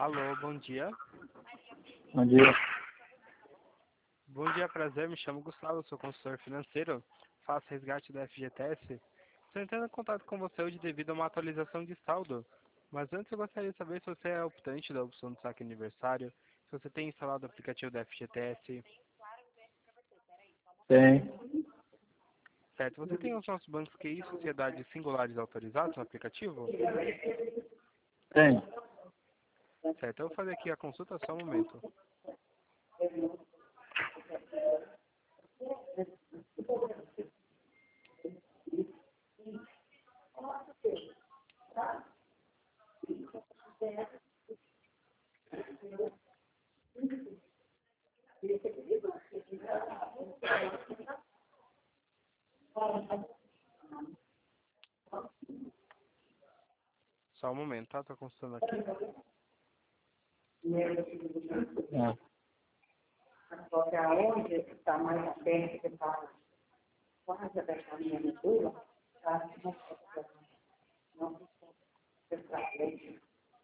Alô, bom dia. Bom dia. Bom dia, prazer. Me chamo Gustavo, sou consultor financeiro. Faço resgate da FGTS. Estou entrando em contato com você hoje devido a uma atualização de saldo. Mas antes eu gostaria de saber se você é optante da opção do saque aniversário, se você tem instalado o aplicativo da FGTS. Tem. Certo, você tem os nossos bancos QI e sociedades singulares autorizados no aplicativo? Tem. Certo, eu vou fazer aqui a consulta só um momento. Só um momento, tá? Estou consultando aqui. É. Porque aonde está mais aberto, que está quase aberta a linha de rua, está não para frente.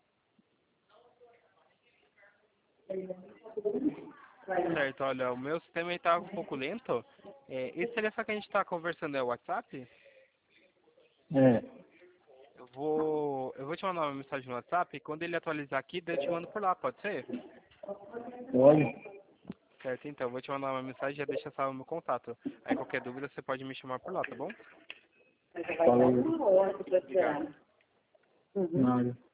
Certo, olha, o meu sistema estava um pouco lento. Esse telefone que a gente está conversando é o WhatsApp? É. Eu vou te mandar uma mensagem no WhatsApp e quando ele atualizar aqui, daí eu te mando por lá, pode ser? Pode? Certo, então, eu vou te mandar uma mensagem e já deixa salvo o meu contato. Aí qualquer dúvida você pode me chamar por lá, tá bom? Falou. Obrigado. Nada.